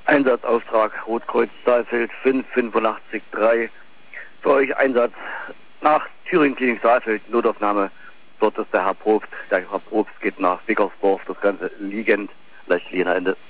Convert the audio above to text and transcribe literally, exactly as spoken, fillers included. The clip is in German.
Einsatzauftrag Rotkreuz Saalfeld fünf fünfundachtzig drei. Für euch Einsatz nach Thüringen Klinik Saalfeld, Notaufnahme. Dort ist der Herr Probst. Der Herr Probst geht nach Wickersdorf, das Ganze liegend, leicht liegender Ende.